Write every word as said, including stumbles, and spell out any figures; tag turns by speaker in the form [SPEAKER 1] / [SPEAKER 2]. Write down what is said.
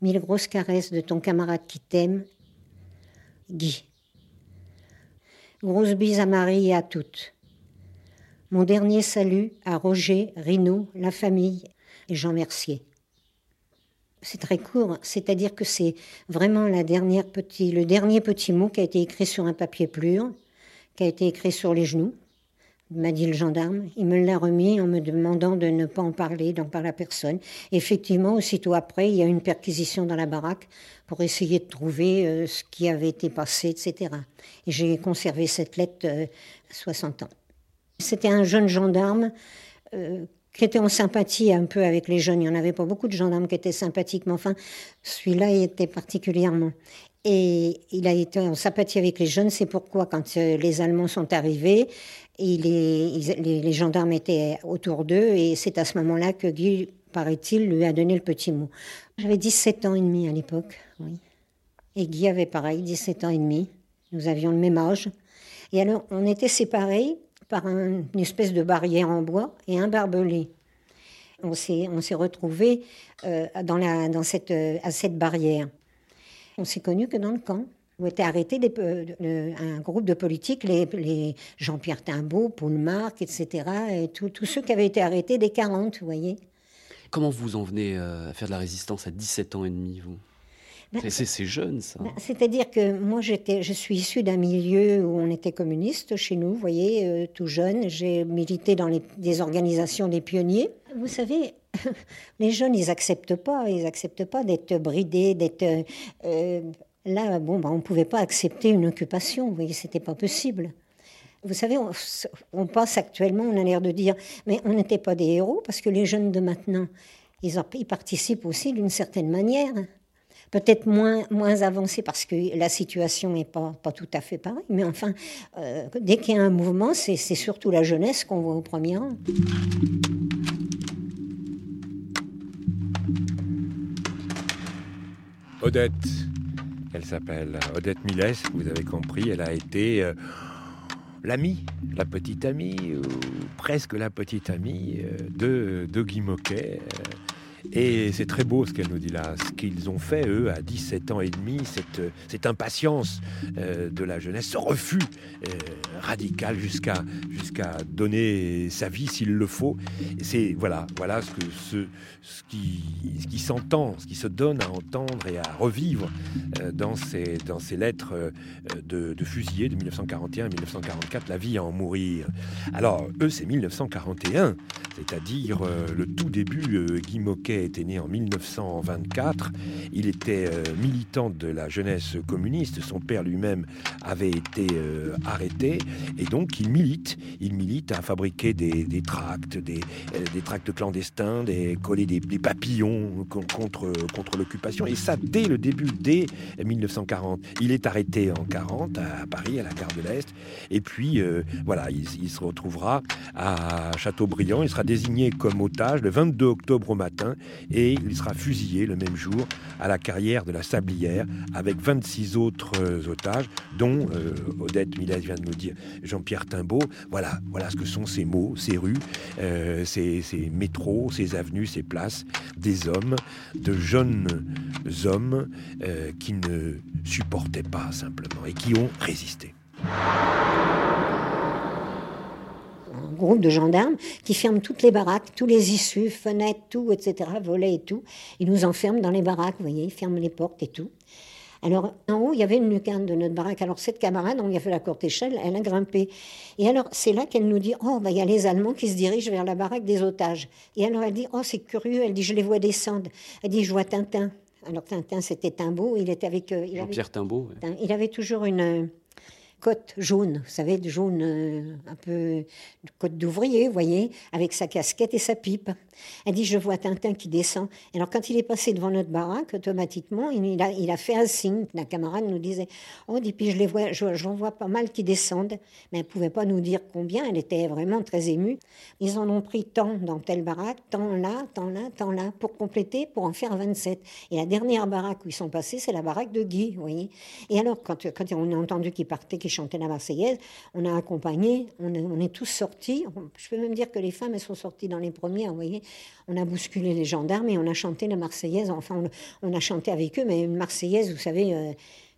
[SPEAKER 1] Mille grosses caresses de ton camarade qui t'aime, Guy. Grosse bise à Marie et à toutes. Mon dernier salut à Roger, Rino, la famille et Jean Mercier. C'est très court, c'est-à-dire que c'est vraiment la dernière petit, le dernier petit mot qui a été écrit sur un papier plure, qui a été écrit sur les genoux, m'a dit le gendarme. Il me l'a remis en me demandant de ne pas en parler, d'en parler à personne. Effectivement, aussitôt après, il y a eu une perquisition dans la baraque pour essayer de trouver euh, ce qui avait été passé, et cetera. Et j'ai conservé cette lettre euh, à soixante ans. C'était un jeune gendarme euh, qui était en sympathie un peu avec les jeunes. Il n'y en avait pas beaucoup de gendarmes qui étaient sympathiques, mais enfin, celui-là il était particulièrement. Et il a été en sympathie avec les jeunes. C'est pourquoi, quand euh, les Allemands sont arrivés, il est, ils, les, les gendarmes étaient autour d'eux. Et c'est à ce moment-là que Guy, paraît-il, lui a donné le petit mot. J'avais dix-sept ans et demi à l'époque, oui. Et Guy avait pareil, dix-sept ans et demi. Nous avions le même âge. Et alors, on était séparés par un, une espèce de barrière en bois et un barbelé. On s'est, on s'est retrouvés euh, dans la, dans cette, euh, à cette barrière. On s'est connus que dans le camp, où étaient arrêtés des, euh, un groupe de politiques, les, les Jean-Pierre Timbaud, Paul Marc, et cetera, et tous ceux qui avaient été arrêtés des quarante, vous voyez.
[SPEAKER 2] Comment vous en venez euh, à faire de la résistance à dix-sept ans et demi, vous ? Ben, c'est, c'est jeune, ça.
[SPEAKER 1] Ben, c'est-à-dire que moi, j'étais, je suis issue d'un milieu où on était communiste chez nous, vous voyez, euh, tout jeune. J'ai milité dans les, des organisations des pionniers. Vous savez, les jeunes, ils n'acceptent pas. Ils n'acceptent pas d'être bridés, d'être... Euh, là, bon, ben, on ne pouvait pas accepter une occupation, vous voyez, ce n'était pas possible. Vous savez, on, on passe actuellement, on a l'air de dire, mais on n'était pas des héros, parce que les jeunes de maintenant, ils, en, ils participent aussi d'une certaine manière. Peut-être moins, moins avancé parce que la situation n'est pas, pas tout à fait pareille. Mais enfin, euh, dès qu'il y a un mouvement, c'est, c'est surtout la jeunesse qu'on voit au premier rang.
[SPEAKER 3] Odette, elle s'appelle Odette Millès, vous avez compris. Elle a été euh, l'amie, la petite amie, ou presque la petite amie euh, de, de Guy Môquet. Euh, Et c'est très beau ce qu'elle nous dit là, ce qu'ils ont fait, eux, à dix-sept ans et demi, cette, cette impatience euh, de la jeunesse, ce refus euh, radical jusqu'à, jusqu'à donner sa vie s'il le faut. Et c'est, voilà, voilà ce, que, ce, ce, qui, ce qui s'entend, ce qui se donne à entendre et à revivre euh, dans, ces, dans ces lettres euh, de, de fusillés de dix-neuf cent quarante et un à dix-neuf cent quarante-quatre, la vie à en mourir. Alors, eux, c'est dix-neuf cent quarante et un, c'est-à-dire euh, le tout début. euh, Guy Môquet était né en dix-neuf cent vingt-quatre. Il était euh, militant de la jeunesse communiste. Son père lui-même avait été euh, arrêté. Et donc, il milite. Il milite à fabriquer des, des tracts, des, euh, des tracts clandestins, des, coller des, des papillons contre, contre l'occupation. Et ça, dès le début, dès dix-neuf cent quarante. Il est arrêté en quarante à Paris, à la gare de l'Est. Et puis, euh, voilà, il, il se retrouvera à Châteaubriand. Il sera désigné comme otage le vingt-deux octobre au matin. Et il sera fusillé le même jour à la carrière de la Sablière avec vingt-six autres euh, otages, dont euh, Odette Millès vient de nous dire Jean-Pierre Timbaud. Voilà, voilà ce que sont ces mots, ces rues, euh, ces, ces métros, ces avenues, ces places, des hommes, de jeunes hommes euh, qui ne supportaient pas simplement et qui ont résisté.
[SPEAKER 1] Un groupe de gendarmes qui ferment toutes les baraques, tous les issues, fenêtres, tout, et cetera, volets et tout. Ils nous enferment dans les baraques, vous voyez, ils ferment les portes et tout. Alors, en haut, il y avait une lucarne de notre baraque. Alors, cette camarade, on lui a fait la courte échelle, elle a grimpé. Et alors, c'est là qu'elle nous dit, oh, bah, il y a les Allemands qui se dirigent vers la baraque des otages. Et alors, elle dit, oh, c'est curieux, elle dit, je les vois descendre. Elle dit, je vois Tintin. Alors, Tintin, c'était Timbaud, il était avec... Euh, il
[SPEAKER 2] Jean-Pierre
[SPEAKER 1] avait,
[SPEAKER 2] Timbaud. Ouais.
[SPEAKER 1] Il avait toujours une... cotte jaune, vous savez, de jaune euh, un peu, cotte d'ouvrier, vous voyez, avec sa casquette et sa pipe. Elle dit, je vois Tintin qui descend. Et alors, quand il est passé devant notre baraque, automatiquement, il a, il a fait un signe. La camarade nous disait, oh, et puis je les vois, je, j'en vois pas mal qui descendent. Mais elle ne pouvait pas nous dire combien, elle était vraiment très émue. Ils en ont pris tant dans telle baraque, tant là, tant là, tant là, pour compléter, pour en faire vingt-sept. Et la dernière baraque où ils sont passés, c'est la baraque de Guy, vous voyez. Et alors, quand, quand on a entendu qu'ils partaient, qu'ils chantaient la Marseillaise. On a accompagné, on est, on est tous sortis. Je peux même dire que les femmes, elles sont sorties dans les premières, vous voyez. On a bousculé les gendarmes et on a chanté la Marseillaise. Enfin, on, on a chanté avec eux, mais une Marseillaise, vous savez, euh,